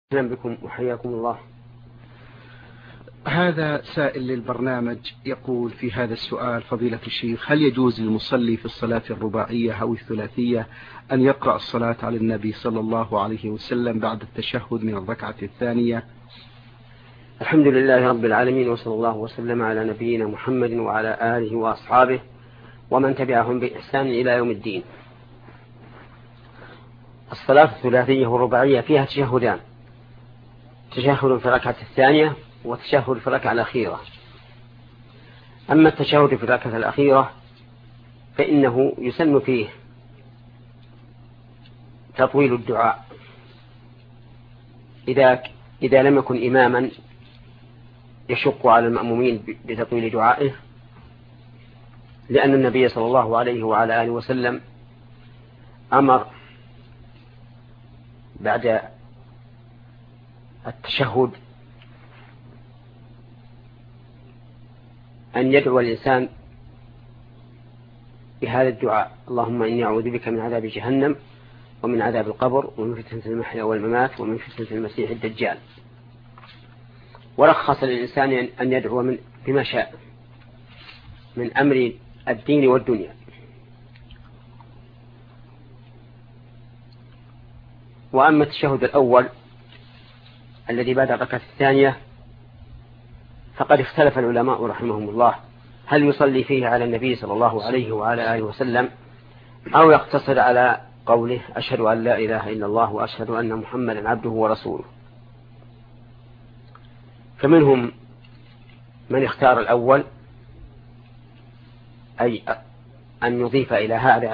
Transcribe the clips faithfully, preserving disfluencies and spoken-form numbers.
أهلا بكم وحياكم الله. هذا سائل للبرنامج يقول في هذا السؤال: فضيلة الشيخ، هل يجوز للمصلي في الصلاة الرباعية أو الثلاثية أن يقرأ الصلاة على النبي صلى الله عليه وسلم بعد التشهد من الركعة الثانية؟ الحمد لله رب العالمين، وصلى الله وسلم على نبينا محمد وعلى آله وأصحابه ومن تبعهم بإحسان إلى يوم الدين. الصلاة الثلاثية والرباعية فيها تشهدان: تشهد في الركعة الثانية وتشهد في الركعة الأخيرة. أما التشهد في الركعة الأخيرة فإنه يسن فيه تطويل الدعاء إذا إذا لم يكن إماما يشق على المأمومين بتطويل دعائه، لأن النبي صلى الله عليه وعلى آله وسلم أمر بعد التشهد أن يدعو الإنسان بهذا الدعاء: اللهم إني أعوذ بك من عذاب جهنم ومن عذاب القبر ومن فتنة المحيا والممات ومن فتنة المسيح الدجال. ورخص للإنسان أن يدعو من بما شاء من أمر الدين والدنيا. وأما التشهد الأول الذي بعد الركعة الثانية فقد اختلف العلماء رحمهم الله هل يصلي فيه على النبي صلى الله عليه وعلى آله وسلم أو يقتصر على قوله: أشهد أن لا إله إلا الله وأشهد أن محمدا عبده ورسوله. فمنهم من اختار الأول، أي أن يضيف إلى هذا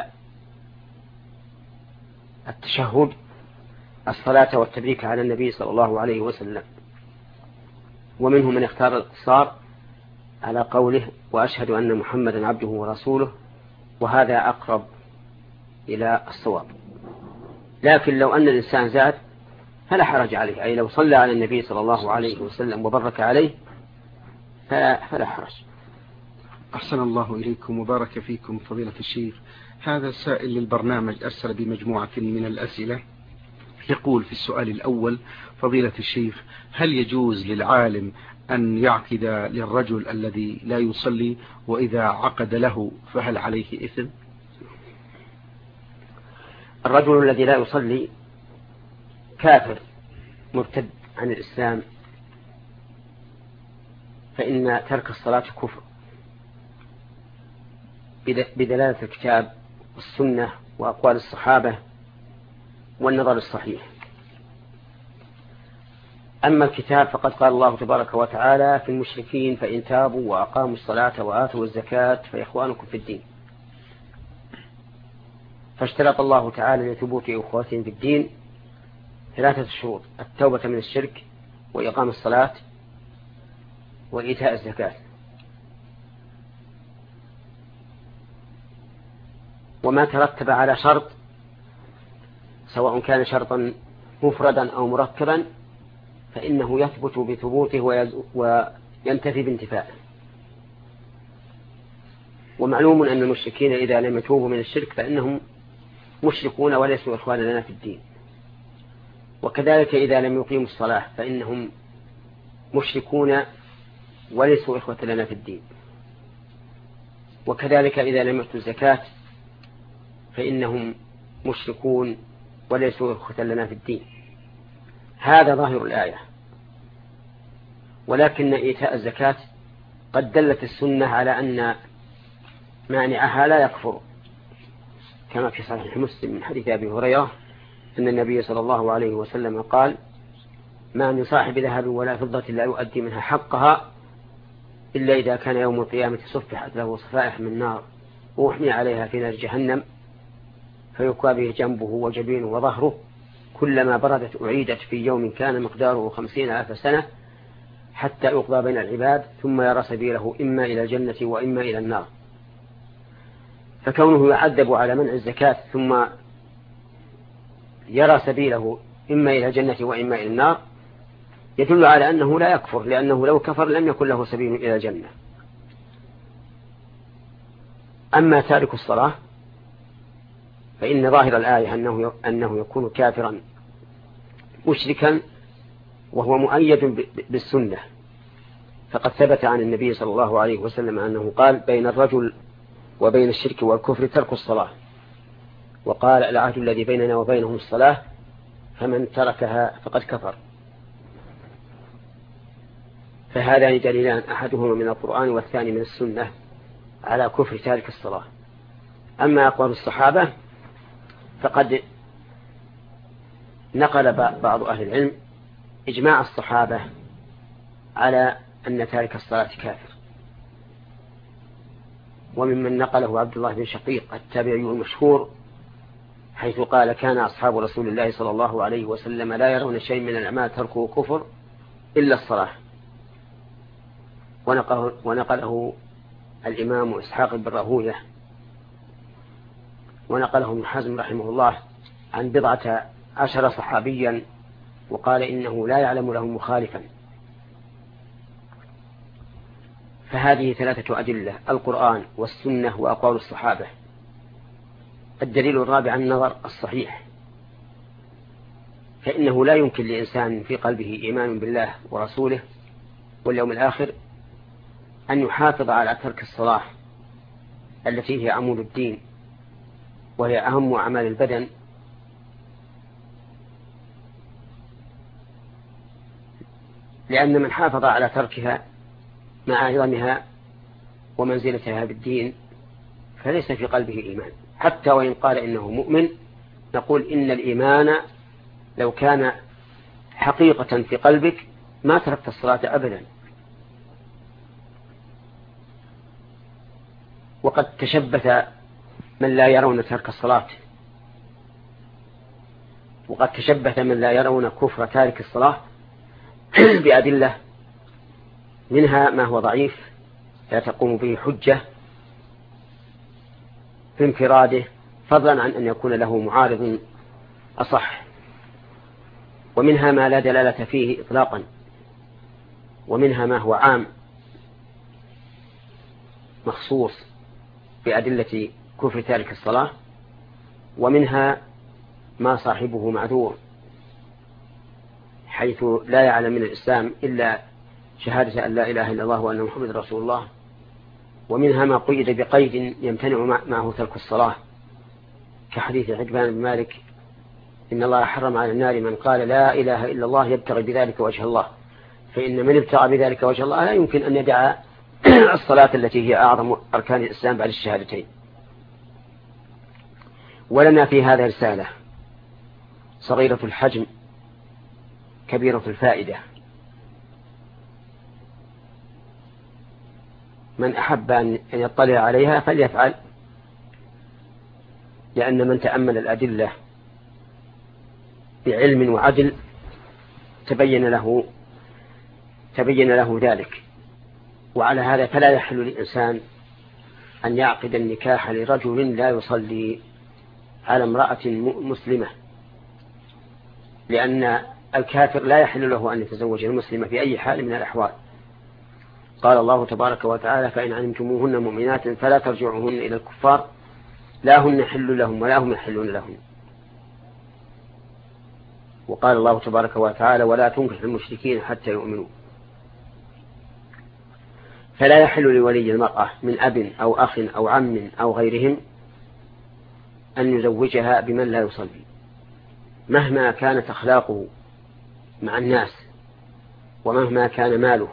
التشهد الصلاة والتبريك على النبي صلى الله عليه وسلم. ومنهم من اختار الاقتصار على قوله: وأشهد أن محمدا عبده ورسوله، وهذا أقرب إلى الصواب. لكن لو أن الإنسان زاد فلا حرج عليه، أي لو صلى على النبي صلى الله عليه وسلم وبرك عليه فلا, فلا حرج. أحسن الله إليكم وبارك فيكم فضيلة الشيخ. هذا السائل للبرنامج أرسل بمجموعة من الأسئلة، يقول في السؤال الأول: فضيلة الشيخ، هل يجوز للعالم أن يعقد للرجل الذي لا يصلي، وإذا عقد له فهل عليه إثم؟ الرجل الذي لا يصلي كافر مرتد عن الإسلام، فإن ترك الصلاة كفر بدلالة الكتاب والسنة وأقوال الصحابة والنظر الصحيح. أما الكتاب فقد قال الله تبارك وتعالى في المشركين: فإن تابوا وأقاموا الصلاة وآتوا الزكاة فإخوانكم في الدين. فاشترط الله تعالى لثبوت أخوتهم في الدين ثلاثة شروط: التوبة من الشرك وإقام الصلاة وإيتاء الزكاة. وما ترتب على شرط سواء كان شرطا مفردا أو مركبا فإنه يثبت بثبوته وينتفي بانتفاعه. ومعلوم أن المشركين إذا لم يتوبوا من الشرك فإنهم مشركون وليسوا إخوانا لنا في الدين. وكذلك إذا لم يقيموا الصلاة فإنهم مشركون وليسوا إخوة لنا في الدين. وكذلك إذا لم يؤتوا الزكاة فإنهم مشركون وليسوا إخوة لنا في الدين. هذا ظاهر الآية. ولكن إيتاء الزكاة قد دلت السنة على أن مانعها لا يكفر، كما في صحيح مسلم من حديث أبي هريرة أن النبي صلى الله عليه وسلم قال: ما من صاحب ذهب ولا فضة لا يؤدي منها حقها إلا إذا كان يوم القيامة صفحت له صفائح من نار وأحمي عليها في نار جهنم فيكوى به جنبه وجبينه وظهره، كلما بردت أعيدت في يوم كان مقداره خمسين ألف سنة حتى يقضى بين العباد ثم يرى سبيله إما إلى الجنة وإما إلى النار. فكونه يعذب على منع الزكاة ثم يرى سبيله إما إلى الجنة وإما إلى النار يدل على أنه لا يكفر، لأنه لو كفر لم يكن له سبيل إلى الجنة. أما تارك الصلاة فإن ظاهر الآية أنه أنه يكون كافرا مشركا وهو مؤيد بالسنة، فقد ثبت عن النبي صلى الله عليه وسلم أنه قال بين الرجل وبين الشرك والكفر ترك الصلاة، وقال العهد الذي بيننا وبينهم الصلاة فمن تركها فقد كفر. فهذان دليلان، أحدهما من القرآن والثاني من السنة على كفر تارك الصلاة. أما أقوال الصحابة فقد نقل بعض أهل العلم إجماع الصحابة على أن تارك الصلاة كافر، وممن نقله عبد الله بن شقيق التابعي المشهور، حيث قال كان أصحاب رسول الله صلى الله عليه وسلم لا يرون شيء من الأعمال تركه كفر إلا الصلاة. ونقله, ونقله الإمام إسحاق بن راهويه، ونقله ابن حزم رحمه الله عن بضعة عشر صحابيا، وقال إنه لا يعلم له مخالفا. فهذه ثلاثة أدلة: القرآن والسنة وأقوال الصحابة. الدليل الرابع النظر الصحيح، فإنه لا يمكن لإنسان في قلبه إيمان بالله ورسوله واليوم الآخر أن يحافظ على ترك الصلاة التي هي عمود الدين وهي أهم أعمال البدن، لأن من حافظ على تركها مع عظمها ومنزلتها بالدين فليس في قلبه إيمان. حتى وإن قال إنه مؤمن نقول إن الإيمان لو كان حقيقة في قلبك ما تركت الصلاة أبدا. وقد تشبث من لا يرون ترك الصلاة، وقد تشبث من لا يرون كفر تارك الصلاة بأدلة، منها ما هو ضعيف لا تقوم به حجة في انفراده، فضلا عن أن يكون له معارض أصح، ومنها ما لا دلالة فيه إطلاقا، ومنها ما هو عام مخصوص بأدلة كفر تارك الصلاة، ومنها ما صاحبه معذور حيث لا يعلم من الإسلام إلا شهادة أن لا إله إلا الله وأن محمد رسول الله، ومنها ما قيد بقيد يمتنع معه ترك الصلاة كحديث عتبان بن مالك إن الله حرم على النار من قال لا إله إلا الله يبتغي بذلك وجه الله، فإن من ابتغى بذلك وجه الله لا يمكن أن يدع الصلاة التي هي أعظم أركان الإسلام بعد الشهادتين. ولنا في هذا رسالة صغيرة الحجم كبيرة الفائدة، من أحب أن يطلع عليها فليفعل، لأن من تأمل الأدلة بعلم وعدل تبين له تبين له ذلك. وعلى هذا فلا يحل للإنسان أن يعقد النكاح لرجل لا يصلي على امرأة مسلمة، لأن الكافر لا يحل له أن يتزوج المسلمة في أي حال من الأحوال. قال الله تبارك وتعالى فإن علمتموهن مؤمنات فلا ترجعوهن إلى الكفار لا هن حل لهم ولا هم يحلون لهم. وقال الله تبارك وتعالى ولا تنكح المشركين حتى يؤمنوا. فلا يحل لولي المرأة من أب أو أخ أو عم أو غيرهم أن يزوجها بمن لا يصلي مهما كانت أخلاقه مع الناس ومهما كان ماله،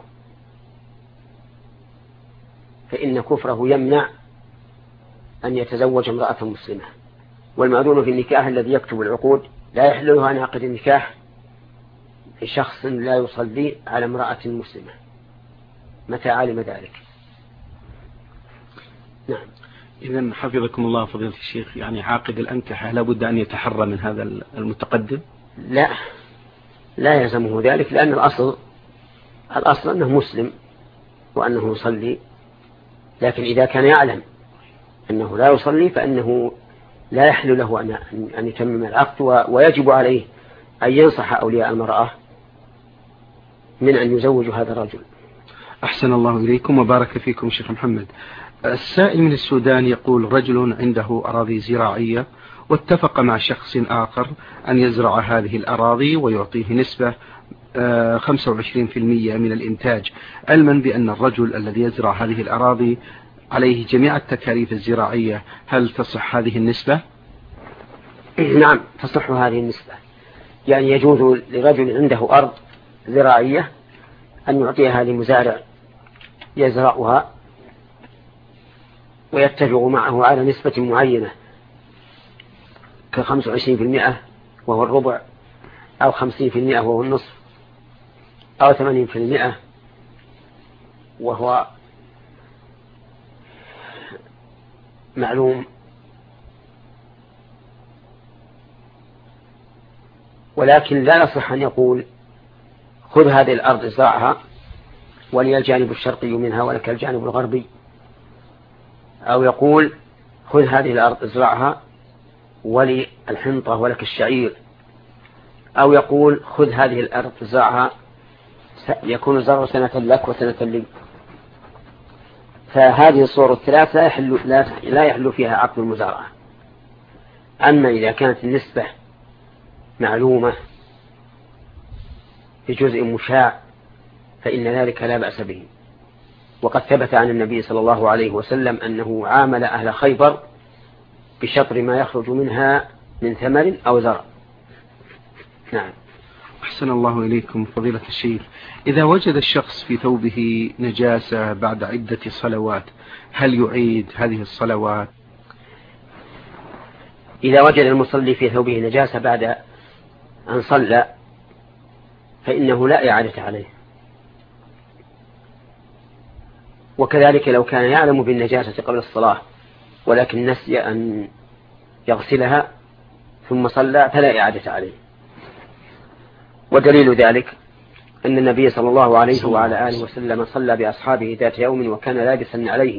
فإن كفره يمنع أن يتزوج امرأة مسلمة. والمأذون في النكاح الذي يكتب العقود لا يحل له أن يعقد النكاح لشخص لا يصلي على امرأة مسلمة متى علم ذلك. نعم. إذن حفظكم الله فضيلة الشيخ، يعني عاقد الأنكحة لابد أن يتحرى من هذا المتقدم؟ لا لا يلزمه ذلك، لأن الأصل الأصل أنه مسلم وأنه يصلي، لكن إذا كان يعلم أنه لا يصلي فإنه لا يحل له أن يتمم العقد، ويجب عليه أن ينصح أولياء المرأة من أن يزوجوا هذا الرجل. أحسن الله إليكم وبارك فيكم شيخ محمد. السائل من السودان يقول رجل عنده أراضي زراعية واتفق مع شخص آخر أن يزرع هذه الأراضي ويعطيه نسبة خمسة وعشرين بالمئة من الإنتاج، علما بأن الرجل الذي يزرع هذه الأراضي عليه جميع التكاليف الزراعية، هل تصح هذه النسبة؟ نعم تصح هذه النسبة، يعني يجوز لرجل عنده أرض زراعية أن يعطيها لمزارع يزرعها ويتفق معه على نسبة معينة كخمس وعشرين بالمئة وهو الربع، أو خمسين بالمئة وهو النصف، أو ثمانين بالمئة وهو معلوم. ولكن لا يصح أن يقول خذ هذه الأرض ازرعها ولي الجانب الشرقي منها ولك الجانب الغربي، أو يقول خذ هذه الأرض ازرعها ولي الحنطة ولك الشعير، أو يقول خذ هذه الأرض ازرعها يكون الزرع سنة لك وسنة لي. فهذه الصور الثلاث لا يحل, لا يحل فيها عقد المزارعة. أما إذا كانت النسبة معلومة في جزء مشاع فإن ذلك لا بأس به. وقد ثبت عن النبي صلى الله عليه وسلم أنه عامل أهل خيبر بشطر ما يخرج منها من ثمر أو زرع. نعم. أحسن الله إليكم فضيلة الشيخ، إذا وجد الشخص في ثوبه نجاسة بعد عدة صلوات هل يعيد هذه الصلوات؟ إذا وجد المصلي في ثوبه نجاسة بعد أن صلى فإنه لا إعادة عليه. وكذلك لو كان يعلم بالنجاسة قبل الصلاة ولكن نسي أن يغسلها ثم صلى فلا إعادة عليه. ودليل ذلك أن النبي صلى الله عليه وعلى آله وسلم صلى بأصحابه ذات يوم وكان لابسا عليه،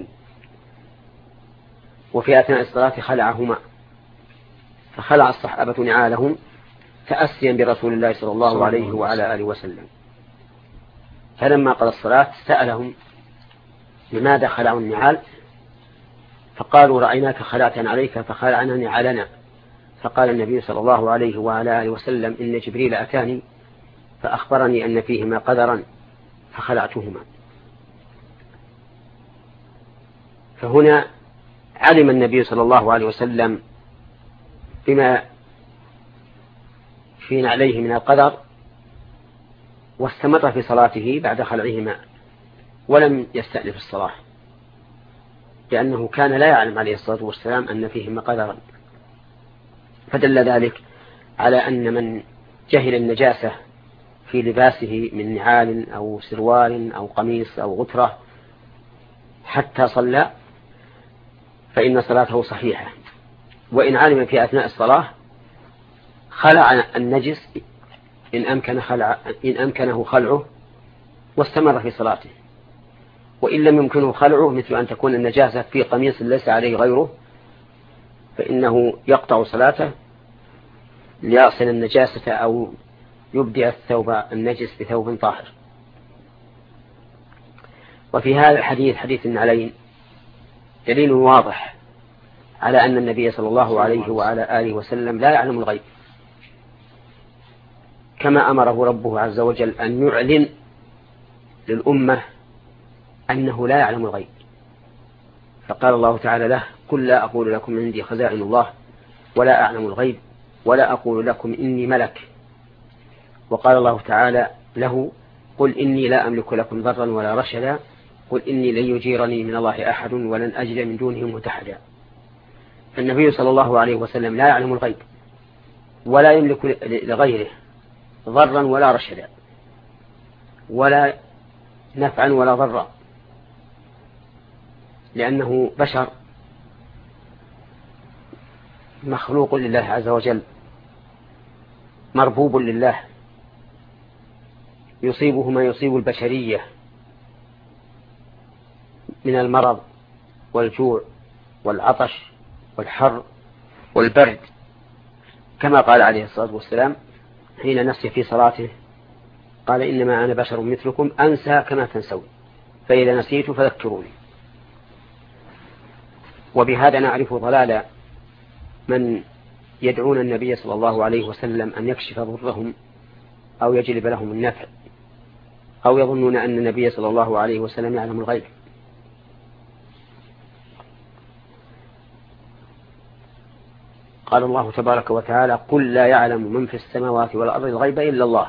وفي أثناء الصلاة خلعهما، فخلع الصحابة نعالهم تأسيا برسول الله صلى الله عليه وعلى آله وسلم. فلما قضى الصلاة سألهم لماذا خلعوا النعال؟ فقالوا رأيناك خلعت عليك فخلعنا نعالنا. فقال النبي صلى الله عليه وعلى آله وسلم إن جبريل أتاني فأخبرني أن فيهما قدرا فخلعتهما. فهنا علم النبي صلى الله عليه وسلم بما في نعليه من القدر واستمر في صلاته بعد خلعهما ولم يستأنف الصلاة، لأنه كان لا يعلم عليه الصلاة والسلام أن فيهما قدرا. فدل ذلك على أن من جهل النجاسة في لباسه من نعال أو سروال أو قميص أو غترة حتى صلى فإن صلاته صحيحة. وإن علم في أثناء الصلاة خلع النجس إن أمكن خلع إن أمكنه خلعه واستمر في صلاته، وإن لم يمكنه خلعه مثل أن تكون النجاسة في قميص ليس عليه غيره فإنه يقطع صلاته ليغسل النجاسة أو يبدأ الثوب النجس بثوب طاهر. وفي هذا الحديث حديث النعلين دليل واضح على أن النبي صلى الله عليه وعلى آله وسلم لا يعلم الغيب، كما أمره ربه عز وجل أن يعلن للأمة أنه لا يعلم الغيب. فقال الله تعالى له قل لا أقول لكم عندي خزائن الله ولا أعلم الغيب ولا أقول لكم إني ملك. وقال الله تعالى له قل إني لا أملك لكم ضرا ولا رشدا قل إني لن يجيرني من الله أحد ولن أجد من دونه ملتحدا. فالنبي صلى الله عليه وسلم لا يعلم الغيب ولا يملك لغيره ضرا ولا رشدا ولا نفعا ولا ضرا، لأنه بشر مخلوق لله عز وجل مربوب لله، يصيبه ما يصيب البشرية من المرض والجوع والعطش والحر والبرد، كما قال عليه الصلاة والسلام حين نسي في صلاته قال إنما أنا بشر مثلكم أنسى كما تنسون فإذا نسيت فذكروني. وبهذا نعرف ضلال من يدعون النبي صلى الله عليه وسلم أن يكشف ضرهم أو يجلب لهم النفع، أو يظنون أن النبي صلى الله عليه وسلم يعلم الغيب. قال الله تبارك وتعالى: قل لا يعلم من في السماوات والأرض الغيب إلا الله.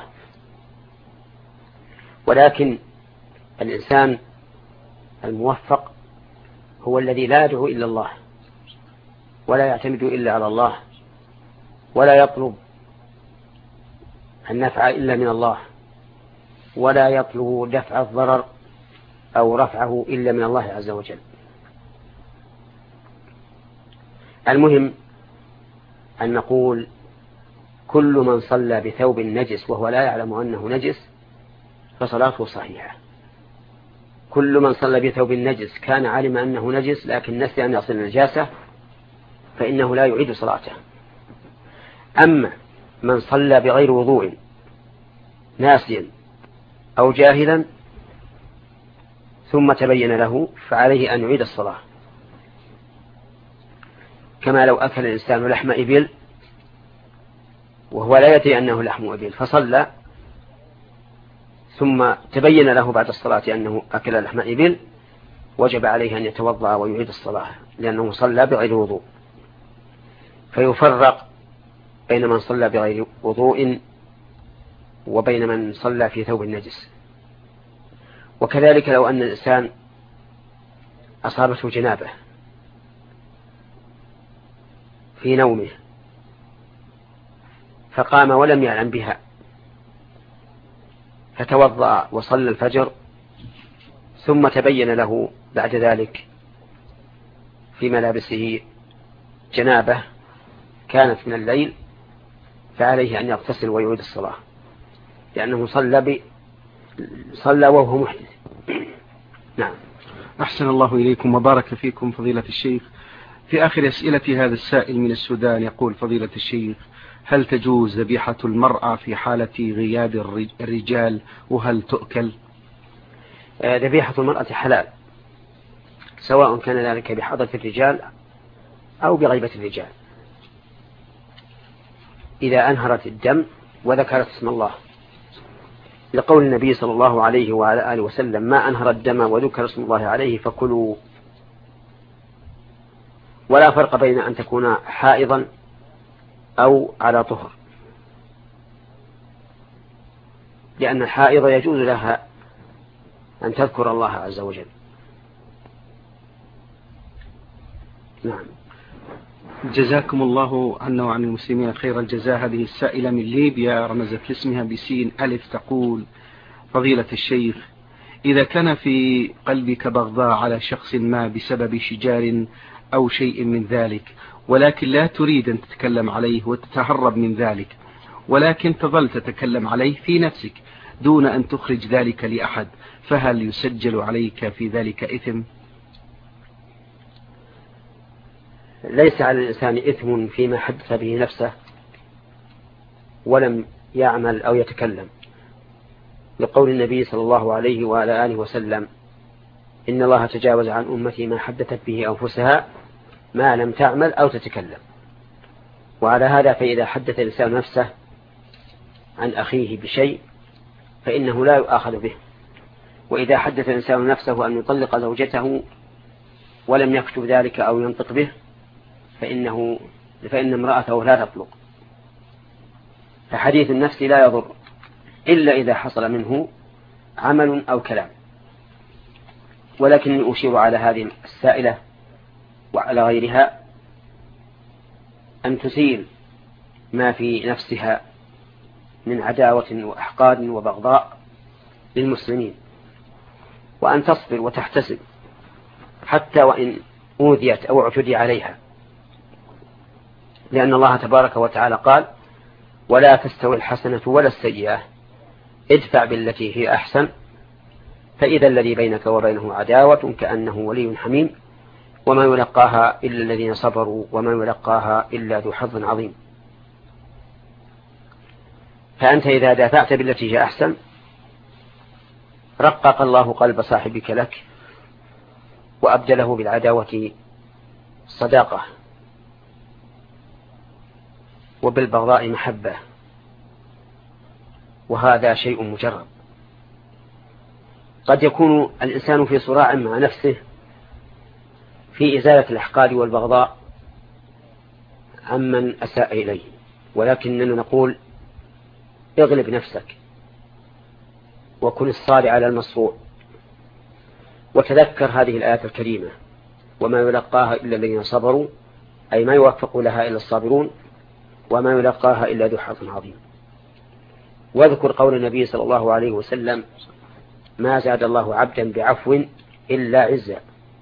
ولكن الإنسان الموفق هو الذي لا يدعو إلا الله، ولا يعتمد إلا على الله، ولا يطلب النفع إلا من الله، ولا يطلب دفع الضرر أو رفعه إلا من الله عز وجل. المهم أن نقول: كل من صلى بثوب نجس وهو لا يعلم أنه نجس فصلاته صحيحة. كل من صلى بثوب نجس كان علم أنه نجس لكن نسي أن يصل النجاسة فإنه لا يعيد صلاته. أما من صلى بغير وضوء ناسيا أو جاهلا ثم تبين له فعليه أن يعيد الصلاة، كما لو أكل الإنسان لحم إبل وهو لا يدري أنه لحم إبل فصلى ثم تبين له بعد الصلاة أنه أكل لحم إبل، وجب عليه أن يتوضأ ويعيد الصلاة لأنه صلى بغير وضوء. فيفرق بين من صلى بغير وضوء وبين من صلى في ثوب النجس. وكذلك لو أن الإنسان أصابته جنابة في نومه فقام ولم يعلم بها فتوضأ وصلى الفجر ثم تبين له بعد ذلك في ملابسه جنابة كانت من الليل، فعليه أن يغتسل ويعيد الصلاة لأنه صلى ب... صلى وهو محدث. نعم. أحسن الله إليكم وبارك فيكم فضيلة الشيخ. في آخر أسئلة هذا السائل من السودان يقول: فضيلة الشيخ، هل تجوز ذبيحة المرأة في حالة غياب الرجال وهل تؤكل؟ ذبيحة المرأة حلال سواء كان ذلك بحضرة الرجال أو بغيبة الرجال إذا أنهرت الدم وذكرت اسم الله، لقول النبي صلى الله عليه وعلى آله وسلم: ما أنهر الدم وذكر اسم الله عليه فكلوا. ولا فرق بين أن تكون حائضا أو على طهر، لأن الحائض يجوز لها أن تذكر الله عز وجل. نعم. جزاكم الله عنا وعن المسلمين خير الجزاء. هذه السائلة من ليبيا رمزت لاسمها بسين ألف تقول: فضيلة الشيخ، إذا كان في قلبك بغضاء على شخص ما بسبب شجار أو شيء من ذلك، ولكن لا تريد أن تتكلم عليه وتتهرب من ذلك، ولكن تظل تتكلم عليه في نفسك دون أن تخرج ذلك لأحد، فهل يسجل عليك في ذلك إثم؟ ليس على الإنسان إثم فيما حدث به نفسه ولم يعمل أو يتكلم، لقول النبي صلى الله عليه وعلى آله وسلم: إن الله تجاوز عن أمتي ما حدثت به أنفسها ما لم تعمل أو تتكلم. وعلى هذا فإذا حدث الإنسان نفسه عن أخيه بشيء فإنه لا يؤاخذ به، وإذا حدث الإنسان نفسه أن يطلق زوجته ولم يكتب ذلك أو ينطق به فإنه فإن امرأته لا تطلق. فحديث النفس لا يضر إلا إذا حصل منه عمل أو كلام. ولكن أشير على هذه السائلة وعلى غيرها أن تسيل ما في نفسها من عداوة وأحقاد وبغضاء للمسلمين، وأن تصبر وتحتسب حتى وإن أوذيت أو اعتدي عليها، لأن الله تبارك وتعالى قال: ولا تستوي الحسنة ولا السيئة ادفع بالتي هي أحسن فإذا الذي بينك وبينه عداوة كأنه ولي حميم وما يلقاها إلا الذين صبروا وما يلقاها إلا ذو حظ عظيم. فأنت إذا دافعت بالتي هي أحسن رقق الله قلب صاحبك لك وأبدله بالعداوة صداقة وبالبغضاء محبة، وهذا شيء مجرب. قد يكون الإنسان في صراع مع نفسه في إزالة الأحقاد والبغضاء عمن أساء إليه، ولكننا نقول اغلب نفسك وكن الصابر على المصروع، وتذكر هذه الآيات الكريمة: وما يلقاها إلا الذين صبروا، أي ما يوفق لها إلا الصابرون، وما يلقاها إلا ذو حظ عظيم. واذكر قول النبي صلى الله عليه وسلم: ما زاد الله عبدا بعفو إلا عزا.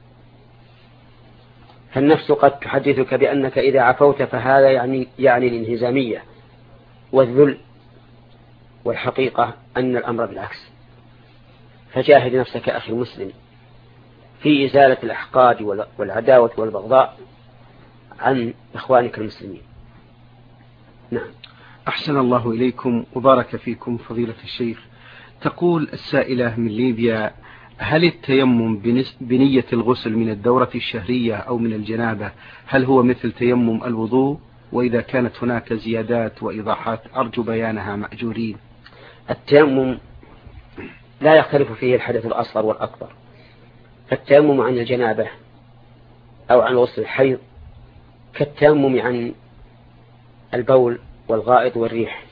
فالنفس قد تحدثك بأنك إذا عفوت فهذا يعني, يعني الانهزامية والذل، والحقيقة أن الأمر بالعكس. فجاهد نفسك أخي المسلم في إزالة الأحقاد والعداوة والبغضاء عن إخوانك المسلمين. نعم. أحسن الله إليكم وبارك فيكم فضيلة الشيخ. تقول السائلة من ليبيا: هل التيمم بنية الغسل من الدورة الشهرية أو من الجنابة هل هو مثل تيمم الوضوء؟ وإذا كانت هناك زيادات وإيضاحات أرجو بيانها مأجورين. التيمم لا يختلف فيه الحدث الأصغر والأكبر، فالتيمم عن الجنابة أو عن غسل الحيض كالتيمم عن البول والغائط والريح.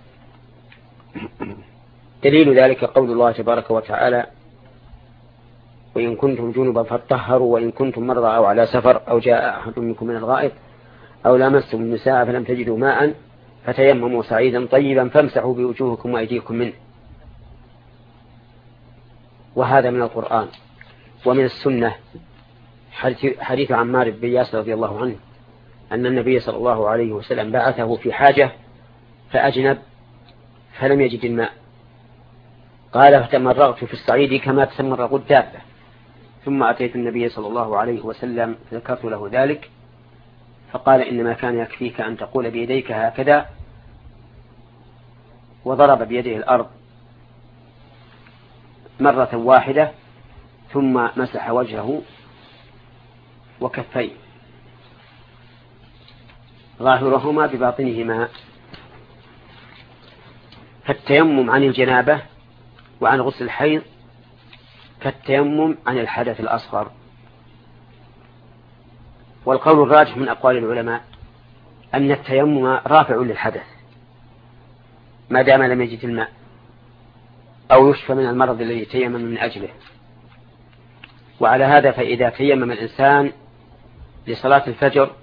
دليل ذلك قول الله تبارك وتعالى: وإن كنتم جنبا فاطهروا وإن كنتم مرضى أو على سفر أو جاء أحد منكم من الغائط أو لامستم النساء فلم تجدوا ماء فتيمموا صعيدا طيبا فامسحوا بوجوهكم وأيديكم منه. وهذا من القرآن. ومن السنة حديث عمار بن ياسر رضي الله عنه أن النبي صلى الله عليه وسلم بعثه في حاجة فأجنب فلم يجد الماء، قال: فتمرغت في الصعيد كما تمرغ الدابة، ثم أتيت النبي صلى الله عليه وسلم ذكرت له ذلك فقال: إنما كان يكفيك أن تقول بيديك هكذا، وضرب بيده الأرض مرة واحدة ثم مسح وجهه وكفيه ظاهرهما بباطنهما. فالتيمم عن الجنابة وعن غسل الحيض كالتيمم عن الحدث الأصغر. والقول الراجح من أقوال العلماء أن التيمم رافع للحدث ما دام لم يجد الماء أو يشفى من المرض الذي تيمم من أجله. وعلى هذا فإذا تيمم الإنسان لصلاة الفجر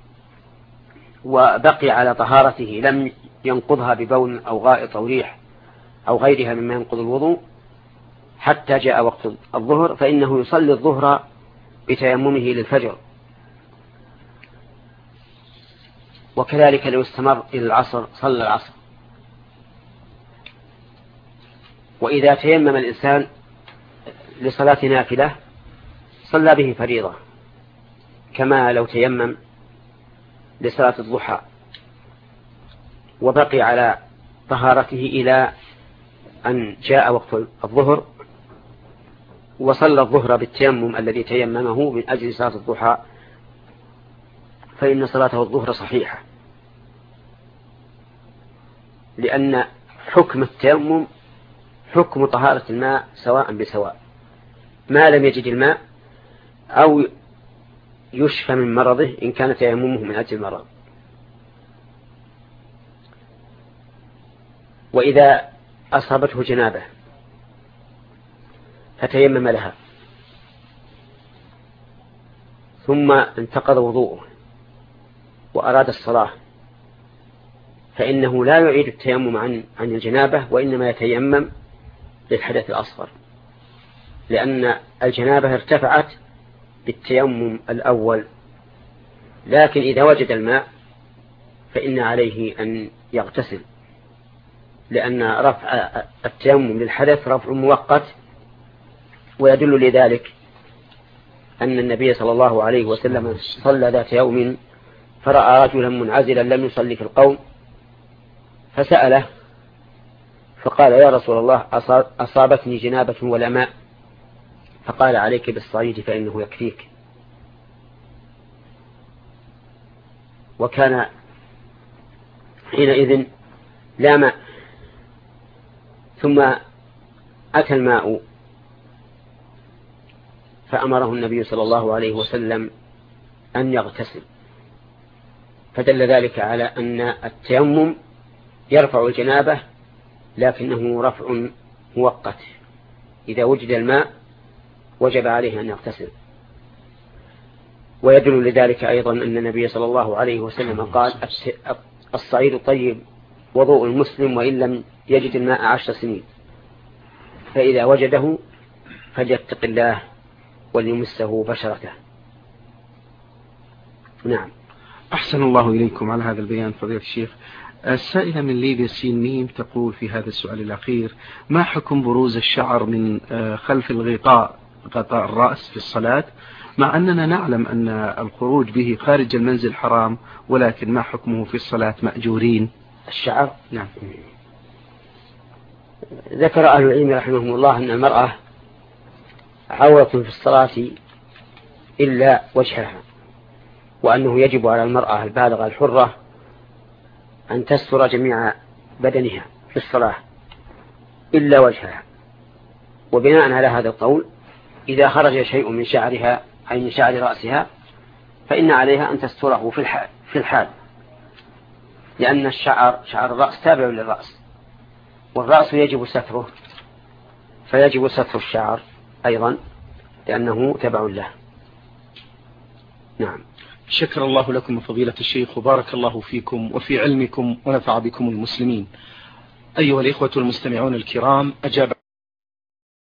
وبقي على طهارته لم ينقضها ببول أو غائط أو ريح أو غيرها مما ينقض الوضوء حتى جاء وقت الظهر، فإنه يصلي الظهر بتيممه للفجر. وكذلك لو استمر إلى العصر صلى العصر. وإذا تيمم الإنسان لصلاة نافلة صلى به فريضة، كما لو تيمم لصلاة الضحى وبقي على طهارته إلى أن جاء وقت الظهر وصلى الظهر بالتيمم الذي تيممه من أجل صلاة الضحى، فإن صلاته الظهر صحيحة، لأن حكم التيمم حكم طهارة الماء سواء بسواء، ما لم يجد الماء أو يشفى من مرضه إن كان تيممه من أجل المرض. وإذا أصابته جنابة فتيمم لها ثم انتقض وضوءه وأراد الصلاة، فإنه لا يعيد التيمم عن عن الجنابة، وإنما يتيمم للحدث الأصغر، لأن الجنابة ارتفعت بالتيمم الأول. لكن إذا وجد الماء فإن عليه أن يغتسل، لأن رفع التيمم للحدث رفع مؤقت. ويدل لذلك أن النبي صلى الله عليه وسلم صلى ذات يوم فرأى رجلا منعزلا لم يصلي في القوم فسأله فقال: يا رسول الله أصابتني جنابة ولا ماء، فقال: عليك بالصعيد فإنه يكفيك. وكان حينئذ لا ماء ثم أتى الماء فأمره النبي صلى الله عليه وسلم أن يغتسل، فدل ذلك على أن التيمم يرفع الجنابة لكنه رفع مؤقت، إذا وجد الماء وجب عليه أن يغتسل. ويدل لذلك أيضا أن النبي صلى الله عليه وسلم قال الصعيد طيب وضوء المسلم وإن لم يجد الماء عشر سنين، فإذا وجده فليتق الله وليمسه بشرته. نعم. أحسن الله إليكم على هذا البيان فضيلة الشيخ. السائلة من ليبيا سين ميم تقول في هذا السؤال الأخير: ما حكم بروز الشعر من خلف الغطاء غطاء الرأس في الصلاة، مع أننا نعلم أن الخروج به خارج المنزل حرام، ولكن ما حكمه في الصلاة مأجورين؟ الشعر؟ نعم. ذكر أهل العلم رحمهم الله أن المرأة عورة في الصلاة إلا وجهها، وأنه يجب على المرأة البالغة الحرة أن تستر جميع بدنها في الصلاة إلا وجهها. وبناء على هذا القول إذا خرج شيء من شعرها أي من شعر رأسها فإن عليها أن تستره في الحال, في الحال لأن الشعر شعر الرأس تابع للرأس، والرأس يجب ستره، فيجب ستر الشعر أيضا لأنه تبع له. نعم. شكر الله لكم فضيلة الشيخ وبارك الله فيكم وفي علمكم ونفع بكم المسلمين. أيها الإخوة المستمعون الكرام، أجاب